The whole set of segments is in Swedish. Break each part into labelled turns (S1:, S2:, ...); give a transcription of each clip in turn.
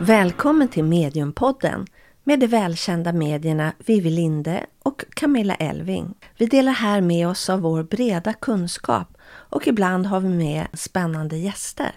S1: Välkommen till Mediumpodden med de välkända medierna Vivi Linde och Camilla Elving. Vi delar här med oss av vår breda kunskap och ibland har vi med spännande gäster.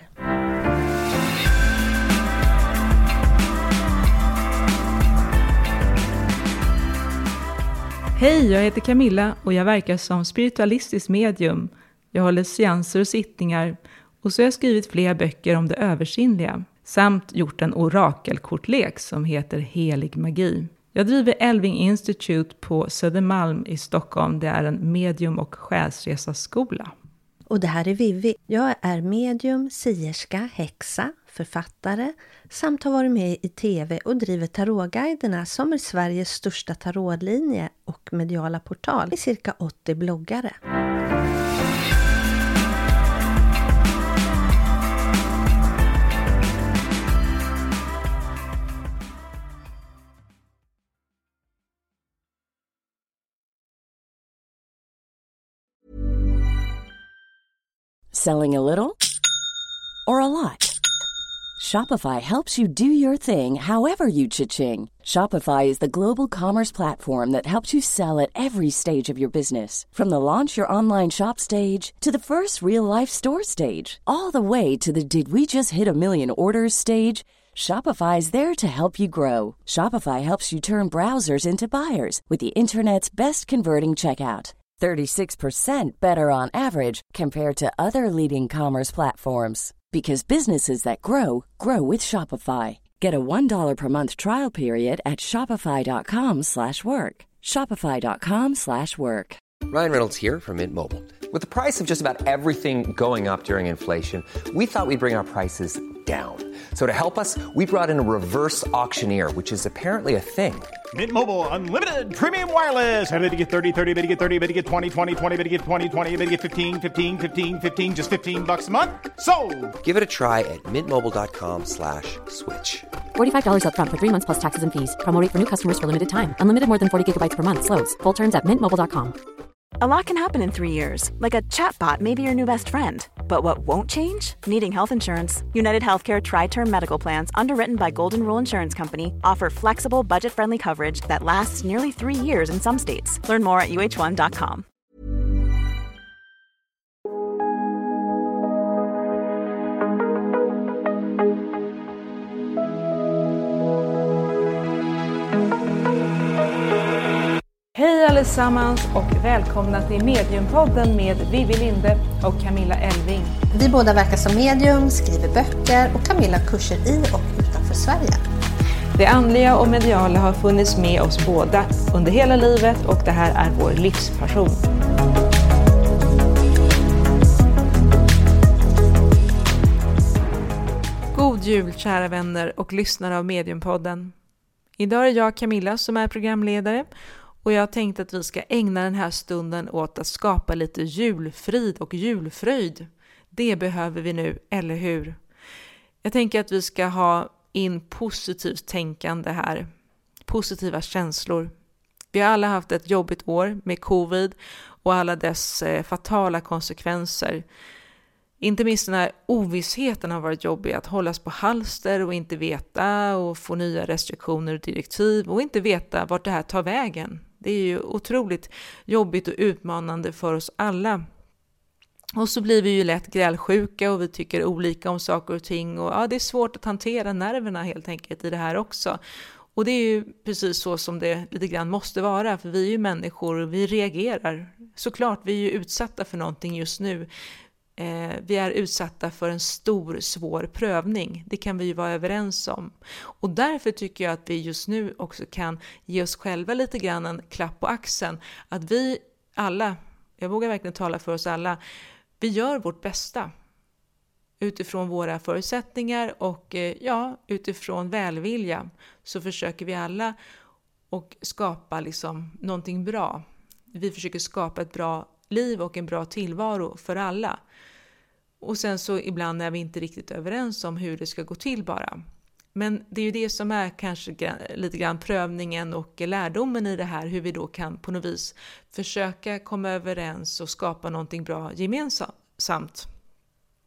S2: Hej, jag heter Camilla och jag verkar som spiritualistisk medium. Jag håller seanser och sittningar och så har jag skrivit flera böcker om det översinnliga. Samt gjort en orakelkortlek som heter Helig magi. Jag driver Elving Institute på Södermalm i Stockholm. Det är en medium- och själsresaskola.
S1: Och det här är Vivi. Jag är medium, sierska, häxa, författare samt har varit med i tv och driver tarotguiderna som är Sveriges största tarotlinje och mediala portal i cirka 80 bloggare.
S3: Selling a little or a lot? Shopify helps you do your thing however you cha-ching. Shopify is the global commerce platform that helps you sell at every stage of your business. From the launch your online shop stage to the first real-life store stage, all the way to the did we just hit a million orders stage. Shopify is there to help you grow. Shopify helps you turn browsers into buyers with the internet's best converting checkout. 36% better on average compared to other leading commerce platforms. Because businesses that grow, grow with Shopify. Get a $1 per month trial period at shopify.com/work. Shopify.com/work.
S4: Ryan Reynolds here from Mint Mobile. With the price of just about everything going up during inflation, we thought we'd bring our prices down. So to help us, we brought in a reverse auctioneer, which is apparently a thing.
S5: Mint Mobile Unlimited Premium Wireless. How to get 30, 30, bit to get 30, bit to get 20, 20, 20, bit to get 20, 20, bit to get 15, 15, 15, 15, just $15 a month? Sold!
S4: Give it a try at mintmobile.com/switch.
S6: $45 up front for 3 months plus taxes and fees. Promo rate for new customers for limited time. Unlimited more than 40 gigabytes per month. Slows full terms at mintmobile.com.
S7: A lot can happen in 3 years, like a chatbot may be your new best friend. But what won't change? Needing health insurance. United Healthcare Tri-Term Medical Plans, underwritten by Golden Rule Insurance Company, offer flexible, budget-friendly coverage that lasts nearly 3 years in some states. Learn more at uh1.com.
S2: Hej allesammans och välkomna till Mediumpodden med Vivi Linde och Camilla Elving.
S1: Vi båda verkar som medium, skriver böcker och Camilla kurser i och utanför Sverige.
S2: Det andliga och mediala har funnits med oss båda under hela livet och det här är vår livspassion. God jul kära vänner och lyssnare av Mediumpodden. Idag är jag Camilla som är programledare. Och jag tänkte att vi ska ägna den här stunden åt att skapa lite julfrid och julfröjd. Det behöver vi nu, eller hur? Jag tänker att vi ska ha in positivt tänkande här. Positiva känslor. Vi har alla haft ett jobbigt år med covid och alla dess fatala konsekvenser. Inte minst den här ovissheten har varit jobbig, att hållas på halster och inte veta och få nya restriktioner och direktiv och inte veta vart det här tar vägen. Det är ju otroligt jobbigt och utmanande för oss alla. Och så blir vi ju lätt grälsjuka och vi tycker olika om saker och ting. Och ja, det är svårt att hantera nerverna helt enkelt i det här också. Och det är ju precis så som det lite grann måste vara. För vi är ju människor och vi reagerar. Såklart, vi är ju utsatta för någonting just nu. Vi är utsatta för en stor, svår prövning. Det kan vi ju vara överens om. Och därför tycker jag att vi just nu också kan ge oss själva lite grann en klapp på axeln. Att vi alla, jag vågar verkligen tala för oss alla, vi gör vårt bästa. Utifrån våra förutsättningar och utifrån välvilja så försöker vi alla och skapa liksom någonting bra. Vi försöker skapa ett bra liv och en bra tillvaro för alla. Och sen så ibland är vi inte riktigt överens om hur det ska gå till bara. Men det är ju det som är kanske lite grann prövningen och lärdomen i det här. Hur vi då kan på något vis försöka komma överens och skapa någonting bra gemensamt.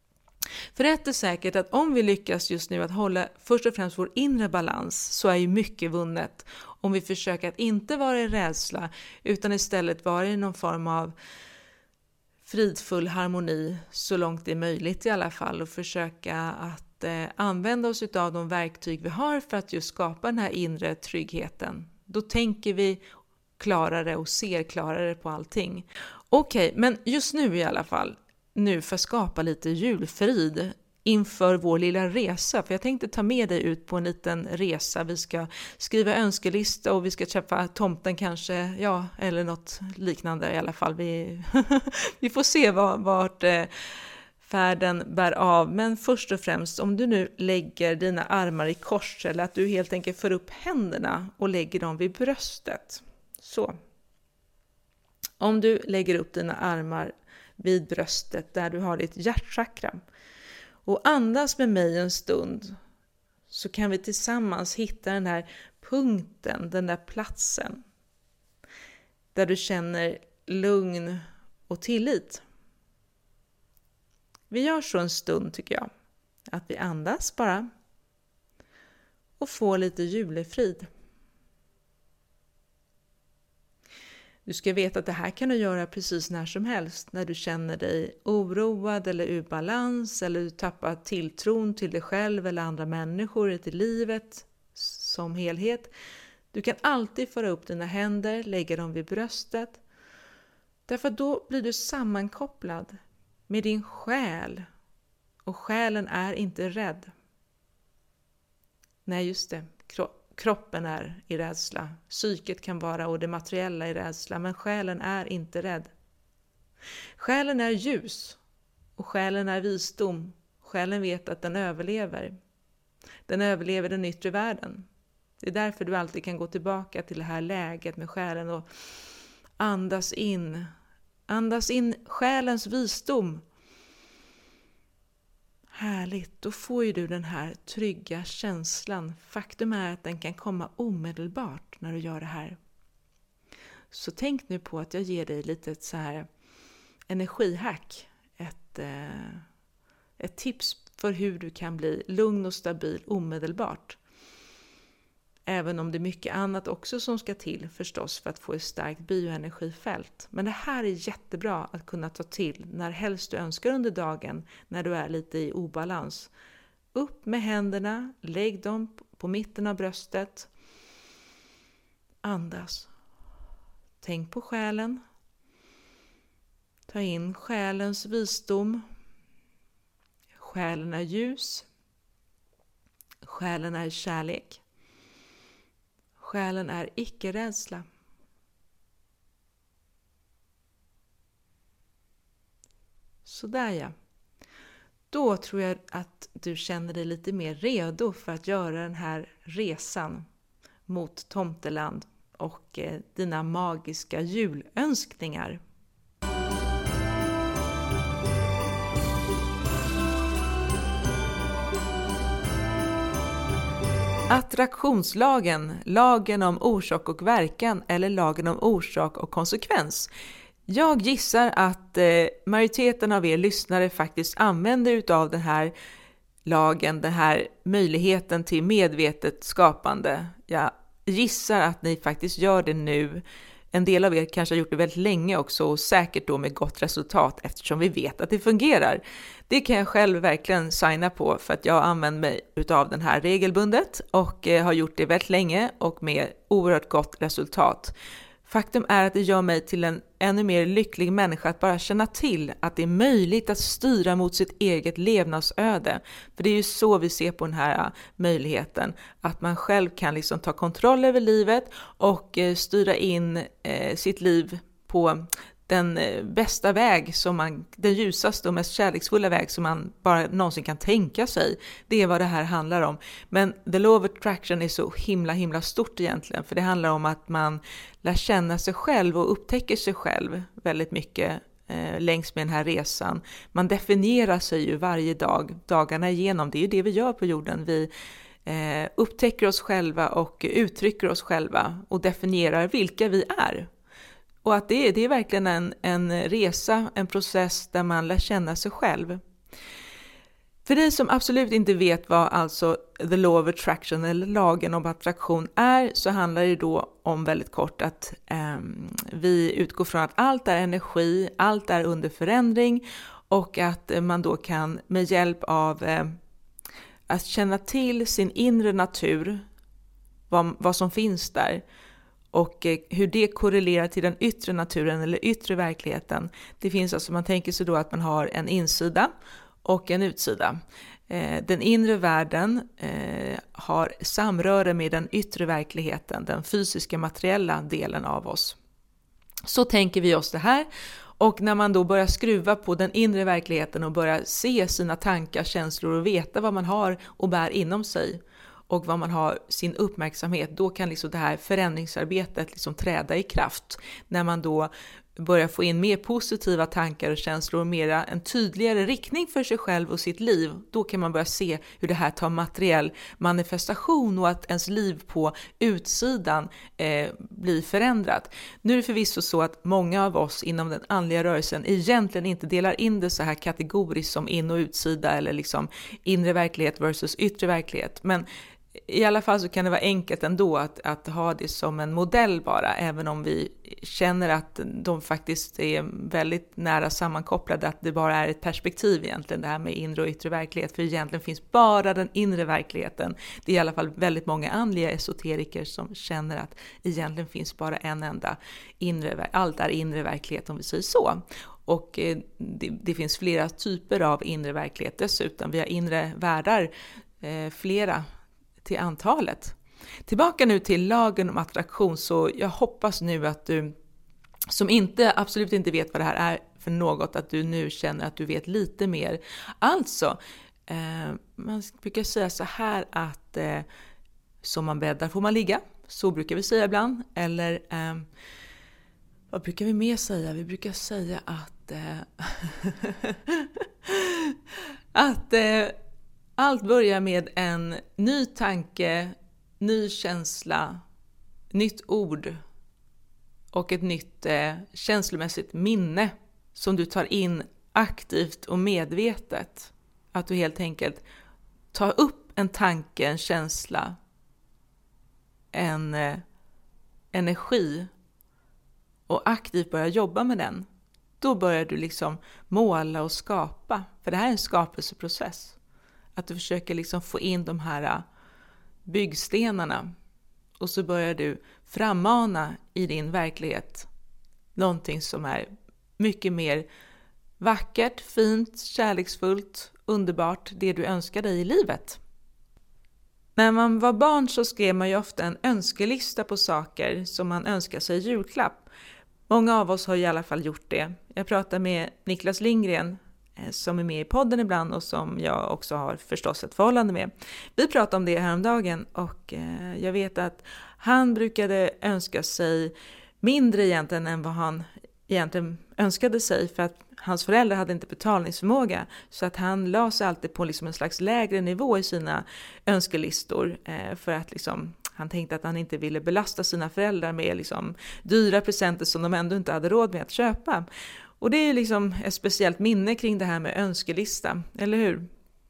S2: För ett är säkert att om vi lyckas just nu att hålla först och främst vår inre balans, så är ju mycket vunnet. Om vi försöker att inte vara i rädsla utan istället vara i någon form av fridfull harmoni så långt det är möjligt i alla fall, och försöka att använda oss av de verktyg vi har för att just skapa den här inre tryggheten. Då tänker vi klarare och ser klarare på allting. Okej, men just nu i alla fall, nu för att skapa lite julfrid inför vår lilla resa. För jag tänkte ta med dig ut på en liten resa. Vi ska skriva önskelista och vi ska träffa tomten kanske. Ja, eller något liknande i alla fall. Vi får se vart färden bär av. Men först och främst, om du nu lägger dina armar i kors, eller att du helt enkelt för upp händerna och lägger dem vid bröstet. Så. Om du lägger upp dina armar vid bröstet där du har ditt hjärtchakra och andas med mig en stund, så kan vi tillsammans hitta den här punkten, den där platsen där du känner lugn och tillit. Vi gör så en stund tycker jag, att vi andas bara och får lite julefrid. Du ska veta att det här kan du göra precis när som helst. När du känner dig oroad eller ur balans, eller du tappar tilltron till dig själv eller andra människor, till livet som helhet. Du kan alltid föra upp dina händer, lägga dem vid bröstet. Därför då blir du sammankopplad med din själ. Och själen är inte rädd. Nej, just det. Kroppen är i rädsla, psyket kan vara och det materiella i rädsla, men själen är inte rädd. Själen är ljus och själen är visdom. Själen vet att den överlever. Den överlever den yttre världen. Det är därför du alltid kan gå tillbaka till det här läget med själen och andas in. Andas in själens visdom. Härligt, då får ju du den här trygga känslan. Faktum är att den kan komma omedelbart när du gör det här. Så tänk nu på att jag ger dig lite så här energihack. Ett tips för hur du kan bli lugn och stabil omedelbart. Även om det är mycket annat också som ska till förstås för att få ett starkt bioenergifält. Men det här är jättebra att kunna ta till när helst du önskar under dagen, när du är lite i obalans. Upp med händerna, lägg dem på mitten av bröstet. Andas. Tänk på själen. Ta in själens visdom. Själen är ljus. Själen är kärlek. Själen är icke-rädsla. Sådär ja. Då tror jag att du känner dig lite mer redo för att göra den här resan mot Tomteland och dina magiska julönskningar. Attraktionslagen, lagen om orsak och verkan eller lagen om orsak och konsekvens. Jag gissar att majoriteten av er lyssnare faktiskt använder utav den här lagen, den här möjligheten till medvetet skapande. Jag gissar att ni faktiskt gör det nu. En del av er kanske har gjort det väldigt länge också och säkert då med gott resultat eftersom vi vet att det fungerar. Det kan jag själv verkligen signa på för att jag använder mig utav den här regelbundet och har gjort det väldigt länge och med oerhört gott resultat. Faktum är att det gör mig till en ännu mer lycklig människa att bara känna till att det är möjligt att styra mot sitt eget levnadsöde. För det är ju så vi ser på den här möjligheten. Att man själv kan liksom ta kontroll över livet och styra in sitt liv på den bästa väg, den ljusaste och mest kärleksfulla väg som man bara någonsin kan tänka sig. Det är vad det här handlar om. Men the law of attraction är så himla stort egentligen. För det handlar om att man lär känna sig själv och upptäcker sig själv väldigt mycket längs med den här resan. Man definierar sig ju varje dag, dagarna igenom. Det är ju det vi gör på jorden. Vi upptäcker oss själva och uttrycker oss själva och definierar vilka vi är. Och att det är verkligen en resa, en process där man lär känna sig själv. För dig som absolut inte vet vad alltså the law of attraction eller lagen om attraktion är, så handlar det då om väldigt kort att vi utgår från att allt är energi, allt är under förändring, och att man då kan med hjälp av att känna till sin inre natur, vad som finns där, och hur det korrelerar till den yttre naturen eller yttre verkligheten. Det finns alltså, man tänker sig då att man har en insida och en utsida. Den inre världen har samröre med den yttre verkligheten, den fysiska materiella delen av oss. Så tänker vi oss det här. Och när man då börjar skruva på den inre verkligheten och börjar se sina tankar, känslor och veta vad man har och bär inom sig och vad man har sin uppmärksamhet, då kan liksom det här förändringsarbetet liksom träda i kraft. När man då börjar få in mer positiva tankar och känslor och mera en tydligare riktning för sig själv och sitt liv, då kan man börja se hur det här tar materiell manifestation och att ens liv på utsidan blir förändrat. Nu är det förvisso så att många av oss inom den andliga rörelsen egentligen inte delar in det så här kategoriskt som in- och utsida eller liksom inre verklighet versus yttre verklighet, men i alla fall så kan det vara enkelt ändå att ha det som en modell bara, även om vi känner att de faktiskt är väldigt nära sammankopplade, att det bara är ett perspektiv egentligen, det här med inre och yttre verklighet, för egentligen finns bara den inre verkligheten. Det är i alla fall väldigt många andliga esoteriker som känner att egentligen finns bara en enda allt är inre verklighet, om vi säger så. Och det finns flera typer av inre verklighet dessutom. Vi har inre världar, flera till antalet. Tillbaka nu till lagen om attraktion, så jag hoppas nu att du som absolut inte vet vad det här är för något, att du nu känner att du vet lite mer. Alltså, man brukar säga så här att som man bäddar får man ligga. Så brukar vi säga ibland. Eller vad brukar vi mer säga? Vi brukar säga att allt börjar med en ny tanke, ny känsla, nytt ord och ett nytt känslomässigt minne som du tar in aktivt och medvetet. Att du helt enkelt tar upp en tanke, en känsla, en energi och aktivt börjar jobba med den. Då börjar du liksom måla och skapa, för det här är en skapelseprocess. Att du försöker liksom få in de här byggstenarna, och så börjar du frammana i din verklighet någonting som är mycket mer vackert, fint, kärleksfullt, underbart, det du önskar dig i livet. När man var barn så skrev man ju ofta en önskelista på saker som man önskar sig i julklapp. Många av oss har i alla fall gjort det. Jag pratar med Niklas Lindgren som är med i podden ibland och som jag också har förstås ett förhållande med. Vi pratade om det häromdagen, och jag vet att han brukade önska sig mindre egentligen än vad han egentligen önskade sig, för att hans föräldrar hade inte betalningsförmåga, så att han la sig alltid på liksom en slags lägre nivå i sina önskelistor, för att liksom, han tänkte att han inte ville belasta sina föräldrar med liksom dyra presenter som de ändå inte hade råd med att köpa. Och det är liksom ett speciellt minne kring det här med önskelista, eller hur?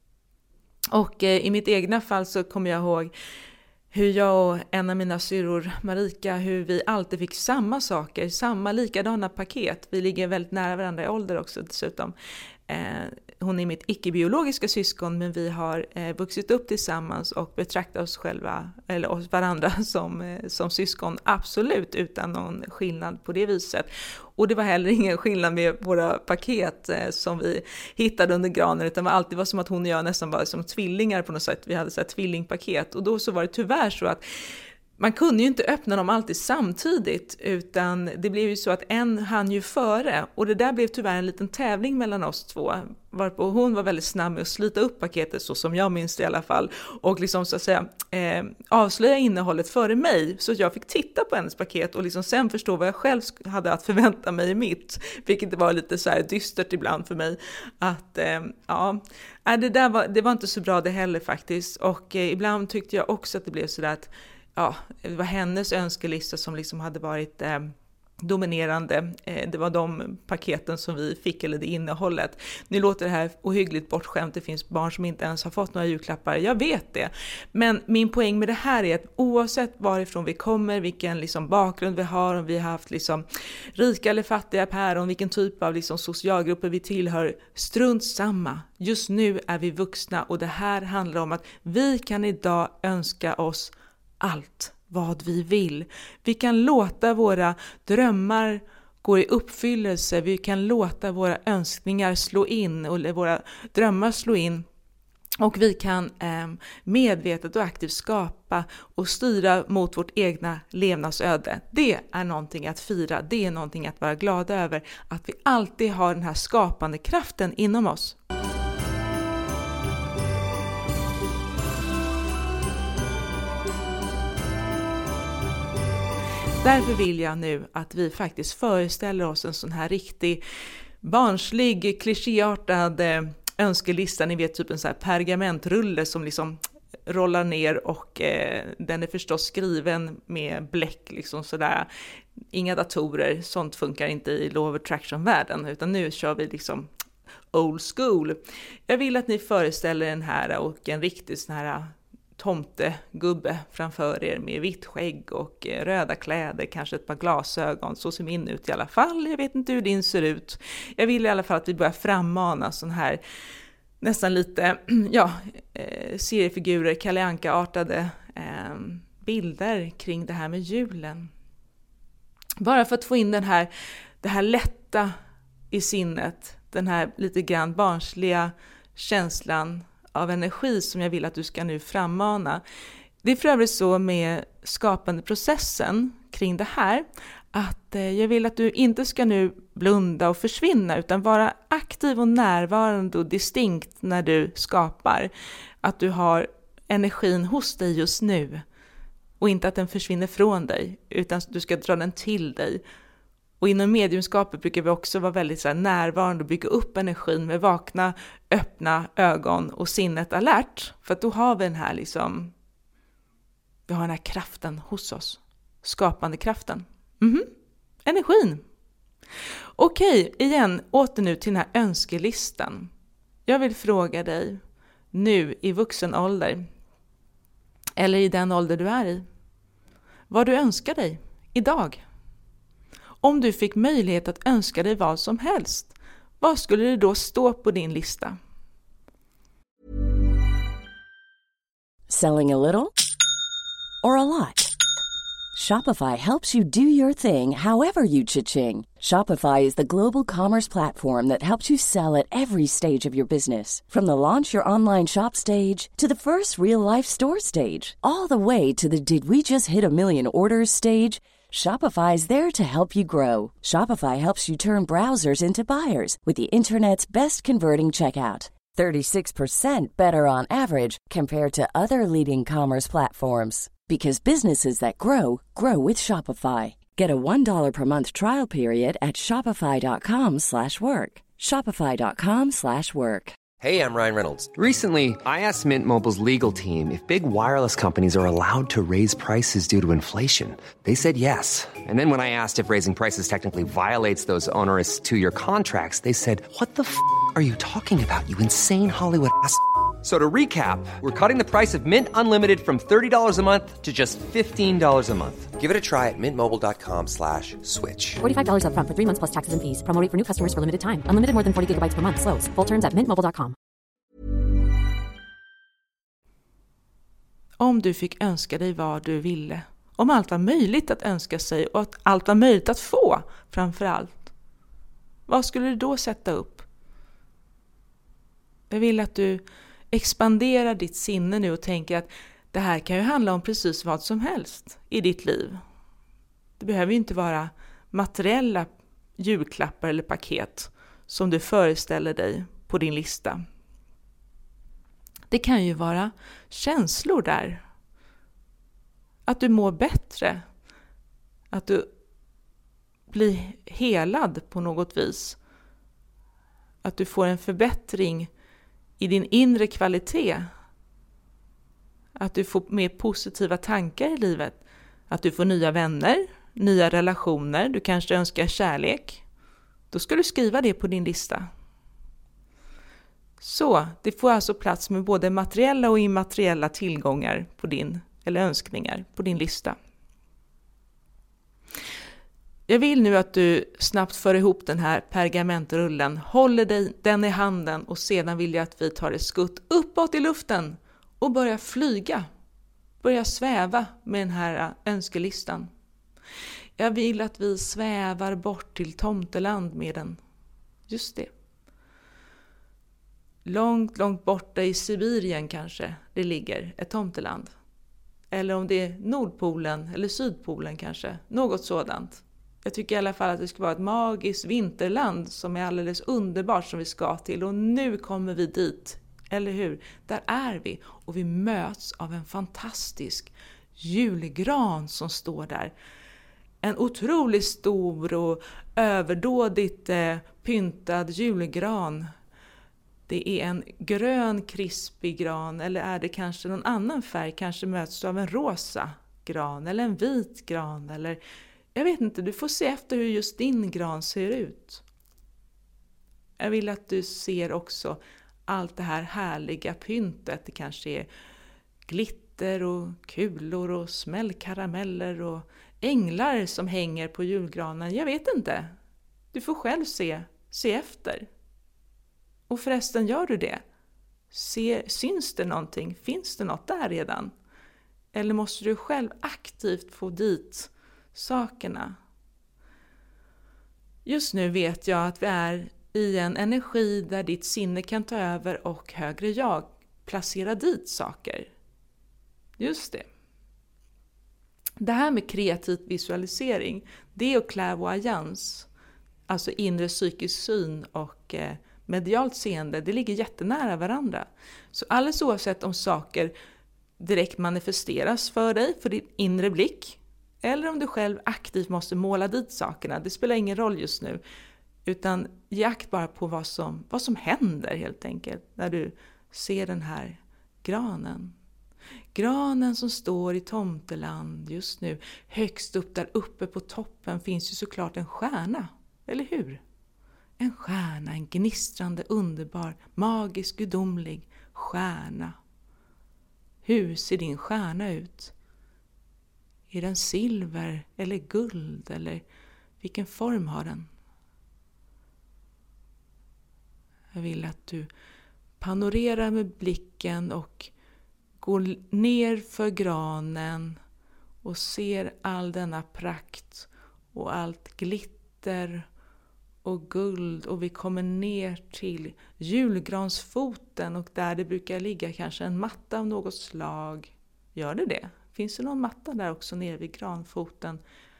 S2: Och i mitt egna fall så kommer jag ihåg hur jag och en av mina syrror, Marika, hur vi alltid fick samma saker, samma likadana paket. Vi ligger väldigt nära varandra i ålder också dessutom. Hon är mitt icke-biologiska syskon, men vi har vuxit upp tillsammans och betraktar oss själva eller oss varandra som syskon, absolut utan någon skillnad på det viset. Och det var heller ingen skillnad med våra paket som vi hittade under granen, utan det var alltid som att hon och jag nästan var som tvillingar på något sätt. Vi hade så här tvillingpaket, och då så var det tyvärr så att man kunde ju inte öppna dem alltid samtidigt, utan det blev ju så att en hann ju före, och det där blev tyvärr en liten tävling mellan oss två, varpå hon var väldigt snabb med att slita upp paketet, så som jag minns det i alla fall, och liksom så att säga avslöja innehållet före mig, så att jag fick titta på hennes paket och liksom sen förstå vad jag själv hade att förvänta mig i mitt, vilket var lite så här dystert ibland för mig, att det var inte så bra det heller faktiskt. Och ibland tyckte jag också att det blev så där att det var hennes önskelista som liksom hade varit dominerande. Det var de paketen som vi fick, eller det innehållet. Nu låter det här ohyggligt bortskämt. Det finns barn som inte ens har fått några julklappar. Jag vet det. Men min poäng med det här är att oavsett varifrån vi kommer, vilken liksom bakgrund vi har, om vi har haft liksom rika eller fattiga päron, vilken typ av liksom socialgrupper vi tillhör, strunt samma. Just nu är vi vuxna och det här handlar om att vi kan idag önska oss allt vad vi vill. Vi kan låta våra drömmar gå i uppfyllelse. Vi kan låta våra önskningar slå in, eller våra drömmar slå in. Och vi kan medvetet och aktivt skapa och styra mot vårt egna levnadsöde. Det är någonting att fira. Det är någonting att vara glada över. Att vi alltid har den här skapande kraften inom oss. Därför vill jag nu att vi faktiskt föreställer oss en sån här riktig barnslig, klichéartad önskelista. Ni vet, typ en sån här pergamentrulle som liksom rollar ner och den är förstås skriven med bläck liksom sådär. Inga datorer, sånt funkar inte i Law of Attraction-världen, utan nu kör vi liksom old school. Jag vill att ni föreställer den här och en riktig sån här tomtegubbe framför er med vitt skägg och röda kläder, kanske ett par glasögon. Så ser min ut i alla fall. Jag vet inte hur din ser ut. Jag vill i alla fall att vi börjar frammana sån här nästan lite seriefigurer, Kalle Anka-artade bilder kring det här med julen. Bara för att få in det här lätta i sinnet, den här lite grann barnsliga känslan av energi som jag vill att du ska nu frammana. Det är för övrigt så med skapande processen kring det här att jag vill att du inte ska nu blunda och försvinna, utan vara aktiv och närvarande och distinkt när du skapar. Att du har energin hos dig just nu och inte att den försvinner från dig, utan du ska dra den till dig. Och inom mediumskapet brukar vi också vara väldigt så här närvarande och bygga upp energin med vakna, öppna ögon och sinnet alert. För att då har vi den här vi har den här kraften hos oss. Skapande kraften. Energin. Okej, igen, åter nu till den här önskelistan. Jag vill fråga dig nu i vuxen ålder, eller i den ålder du är i, vad du önskar dig idag. Om du fick möjlighet att önska dig vad som helst, vad skulle det då stå på din lista?
S3: Selling a little or a lot? Shopify helps you do your thing however you cha-ching. Shopify is the global commerce platform that helps you sell at every stage of your business. From the launch your online shop stage to the first real-life store stage, all the way to the did we just hit a million orders stage. Shopify is there to help you grow. Shopify helps you turn browsers into buyers with the internet's best converting checkout. 36% better on average compared to other leading commerce platforms. Because businesses that grow, grow with Shopify. Get a $1 per month trial period at shopify.com/work. Shopify.com/work.
S4: Hey, I'm Ryan Reynolds. Recently, I asked Mint Mobile's legal team if big wireless companies are allowed to raise prices due to inflation. They said yes. And then when I asked if raising prices technically violates those onerous 2-year contracts, they said, "What the f*** are you talking about, you insane Hollywood ass?" So to recap, we're cutting the price of Mint Unlimited from $30 a month to just $15 a month. Give it a try at mintmobile.com/switch.
S6: $45 up front for 3 months plus taxes and fees. Promo rate for new customers for limited time. Unlimited more than 40 gigabytes per month. Slows full terms at mintmobile.com.
S2: Om du fick önska dig vad du ville, om allt var möjligt att önska sig och att allt var möjligt att få framför allt, vad skulle du då sätta upp? Jag vill att du expanderar ditt sinne nu och tänker att det här kan ju handla om precis vad som helst i ditt liv. Det behöver ju inte vara materiella julklappar eller paket som du föreställer dig på din lista. Det kan ju vara känslor där. Att du mår bättre. Att du blir helad på något vis. Att du får en förbättring i din inre kvalitet. Att du får mer positiva tankar i livet. Att du får nya vänner. nya relationer, du kanske önskar kärlek. Då ska du skriva det på din lista. Så det får alltså plats med både materiella och immateriella tillgångar på eller önskningar på din lista. Jag vill nu att du snabbt för ihop den här pergamentrullen, håller den i handen och sedan vill jag att vi tar ett skutt uppåt i luften och börjar flyga. Börja sväva med den här önskelistan. Jag vill att vi svävar bort till Tomteland med den. Just det. Långt, långt borta i Sibirien kanske det ligger ett Tomteland. Eller om det är Nordpolen eller Sydpolen kanske. Något sådant. Jag tycker i alla fall att det ska vara ett magiskt vinterland som är alldeles underbart som vi ska till. Och nu kommer vi dit. Eller hur? Där är vi och vi möts av en fantastisk julgran som står där. En otroligt stor och överdådigt pyntad julgran. Det är en grön krispig gran eller är det kanske någon annan färg? Kanske möts du av en rosa gran eller en vit gran eller jag vet inte, du får se efter hur just din gran ser ut. Jag vill att du ser också allt det här härliga pyntet. Det kanske är glitter och kulor och smällkarameller och änglar som hänger på julgranen. Jag vet inte. Du får själv se efter. Och förresten, gör du det? Syns det någonting? Finns det något där redan? Eller måste du själv aktivt få dit sakerna? Just nu vet jag att vi är i en energi där ditt sinne kan ta över och högre jag placera dit saker. Just det. Det här med kreativ visualisering, det och clairvoyance, alltså inre psykisk syn och medialt seende, det ligger jättenära varandra. Så alldeles oavsett om saker direkt manifesteras för dig, för din inre blick, eller om du själv aktivt måste måla dit sakerna, det spelar ingen roll just nu. Utan ge akt bara på vad som händer helt enkelt när du ser den här granen. Granen som står i Tomteland just nu, högst upp där uppe på toppen finns ju såklart en stjärna, eller hur? En stjärna, en gnistrande, underbar, magisk, gudomlig stjärna. Hur ser din stjärna ut? Är den silver eller guld eller vilken form har den? Jag vill att du panorerar med blicken och går ner för granen och ser all denna prakt och allt glitter och guld. Och vi kommer ner till julgransfoten och där det brukar ligga kanske en matta av något slag. Gör det? Finns det någon matta där också nere vid granfoten?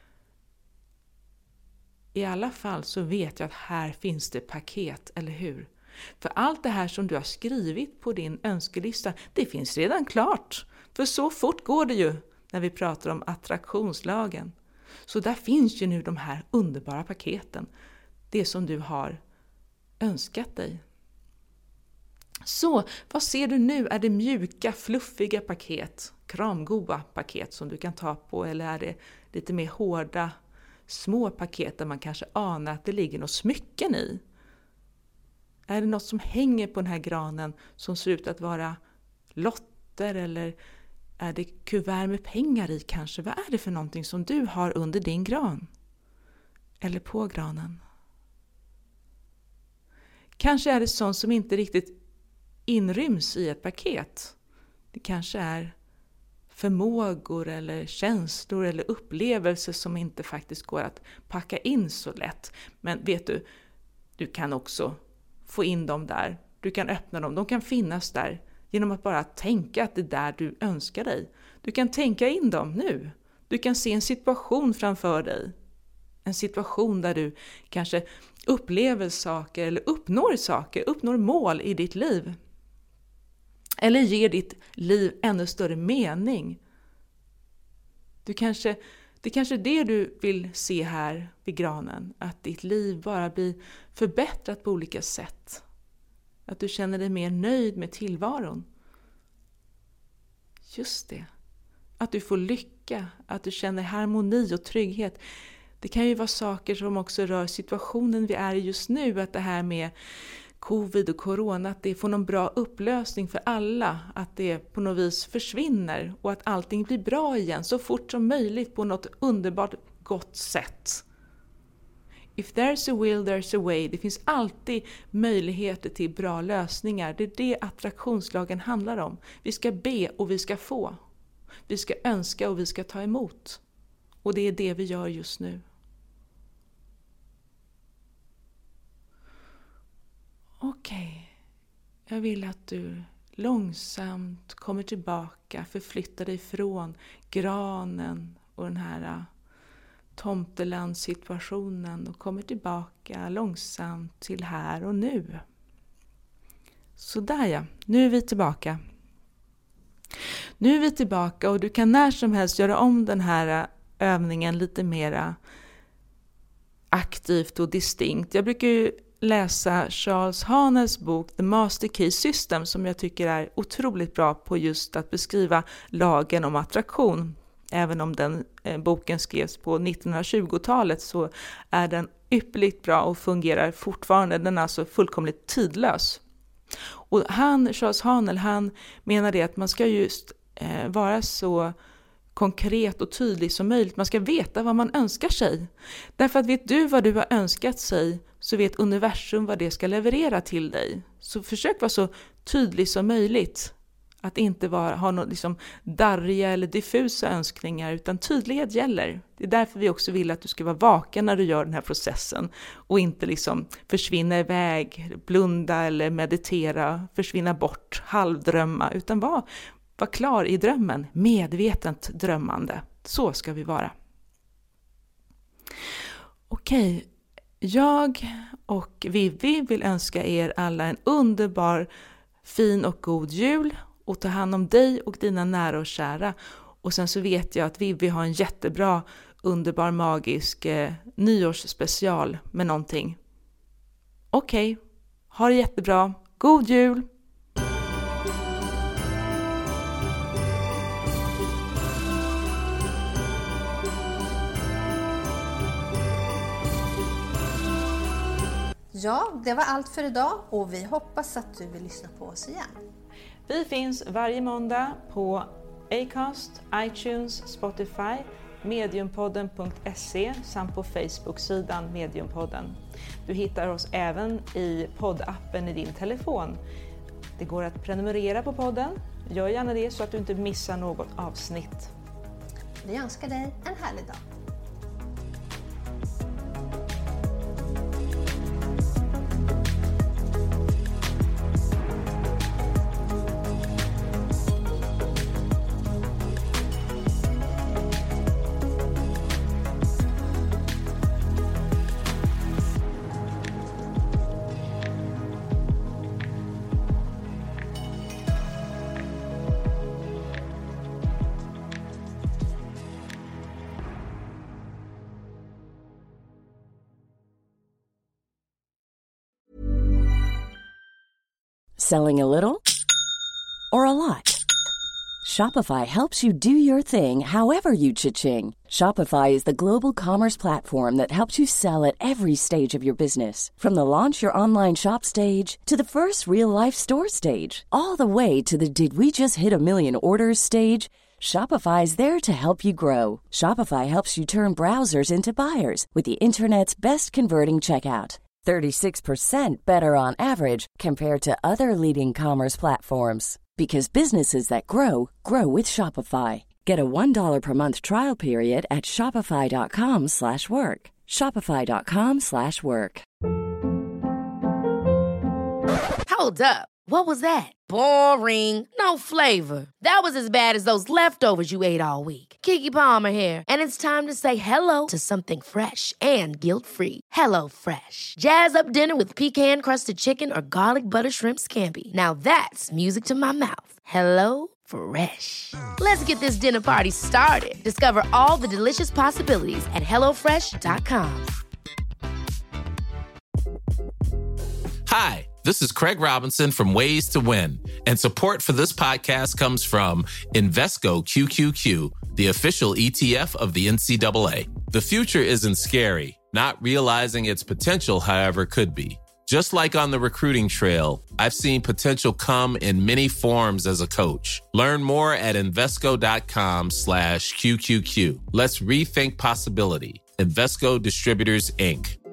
S2: I alla fall så vet jag att här finns det paket, eller hur? För allt det här som du har skrivit på din önskelista, det finns redan klart. För så fort går det ju när vi pratar om attraktionslagen. Så där finns ju nu de här underbara paketen. Det som du har önskat dig. Så, vad ser du nu? Är det mjuka, fluffiga paket? Kramgoda paket som du kan ta på? Eller är det lite mer hårda, små paket där man kanske anar att det ligger något smycken i? Är det något som hänger på den här granen som ser ut att vara lotter? Eller är det kuvert med pengar i kanske? Vad är det för någonting som du har under din gran? Eller på granen? Kanske är det sånt som inte riktigt inryms i ett paket. Det kanske är förmågor eller känslor eller upplevelser som inte faktiskt går att packa in så lätt. Men vet du, du kan också få in dem där. Du kan öppna dem. De kan finnas där genom att bara tänka att det är där du önskar dig. Du kan tänka in dem nu. Du kan se en situation framför dig. En situation där du kanske upplever saker eller uppnår mål i ditt liv. Eller ger ditt liv ännu större mening. Det kanske är det du vill se här vid granen. Att ditt liv bara blir förbättrat på olika sätt. Att du känner dig mer nöjd med tillvaron. Just det. Att du får lycka lycka, att du känner harmoni och trygghet. Det kan ju vara saker som också rör situationen vi är i just nu, att det här med covid och corona, att det får någon bra upplösning för alla, att det på något vis försvinner och att allting blir bra igen så fort som möjligt på något underbart gott sätt. If there's a will, there's a way. Det finns alltid möjligheter till bra lösningar. Det är det attraktionslagen handlar om. Vi ska be och vi ska få. Vi ska önska och vi ska ta emot. Och det är det vi gör just nu. Okej. Jag vill att du långsamt kommer tillbaka, förflyttar dig från granen och den här tomtelandssituationen och kommer tillbaka långsamt till här och nu. Så där ja, nu är vi tillbaka. Nu är vi tillbaka och du kan när som helst göra om den här övningen lite mera aktivt och distinkt. Jag brukar ju läsa Charles Haanels bok The Master Key System som jag tycker är otroligt bra på just att beskriva lagen om attraktion. Även om den boken skrevs på 1920-talet så är den ypperligt bra och fungerar fortfarande. Den är alltså fullkomligt tidlös. Och Charles Haanel, han menar det att man ska just vara så konkret och tydlig som möjligt. Man ska veta vad man önskar sig. Därför att vet du vad du har önskat sig så vet universum vad det ska leverera till dig. Så försök vara så tydlig som möjligt. Att inte ha något liksom darriga eller diffusa önskningar utan tydlighet gäller. Det är därför vi också vill att du ska vara vaken när du gör den här processen. Och inte liksom försvinna iväg, blunda eller meditera, försvinna bort, halvdrömma. Utan var klar i drömmen, medvetet drömmande. Så ska vi vara. Okej, jag och Vivi vill önska er alla en underbar, fin och god jul. Och ta hand om dig och dina nära och kära. Och sen så vet jag att Vivi har en jättebra, underbar, magisk nyårsspecial med någonting. Okej, ha det jättebra. God jul!
S1: Ja, det var allt för idag och vi hoppas att du vill lyssna på oss igen.
S2: Vi finns varje måndag på Acast, iTunes, Spotify, mediumpodden.se samt på Facebook-sidan Mediumpodden. Du hittar oss även i poddappen i din telefon. Det går att prenumerera på podden. Gör gärna det så att du inte missar något avsnitt.
S1: Vi önskar dig en härlig dag.
S3: Selling a little or a lot? Shopify helps you do your thing however you cha-ching. Shopify is the global commerce platform that helps you sell at every stage of your business. From the launch your online shop stage to the first real-life store stage, all the way to the did we just hit a million orders stage. Shopify is there to help you grow. Shopify helps you turn browsers into buyers with the internet's best converting checkout. 36% better on average compared to other leading commerce platforms. Because businesses that grow, grow with Shopify. Get a $1 per month trial period at shopify.com/work. Shopify.com/work.
S8: Hold up. What was that? Boring. No flavor. That was as bad as those leftovers you ate all week. Keke Palmer here, and it's time to say hello to something fresh and guilt-free. Hello Fresh. Jazz up dinner with pecan-crusted chicken or garlic butter shrimp scampi. Now that's music to my mouth. Hello Fresh. Let's get this dinner party started. Discover all the delicious possibilities at hellofresh.com.
S9: Hi, this is Craig Robinson from Ways to Win, and support for this podcast comes from Invesco QQQ, the official ETF of the NCAA. The future isn't scary. Not realizing its potential, however, could be. Just like on the recruiting trail, I've seen potential come in many forms as a coach. Learn more at Invesco.com/QQQ. Let's rethink possibility. Invesco Distributors, Inc.